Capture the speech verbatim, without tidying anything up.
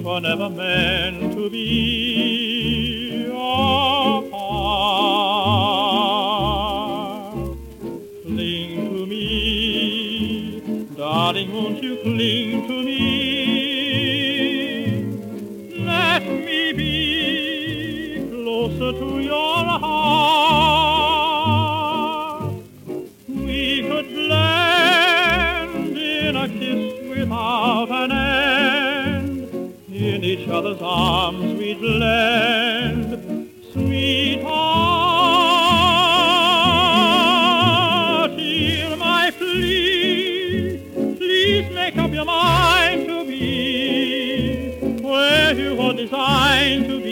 were never meant to be apart. Cling to me, darling, won't you cling to me? Let me be closer to your heart. We could blend in a kiss without an end. In each other's arms we'd blend, sweetheart. Hear my plea, please make up your mind to be where you are designed to be.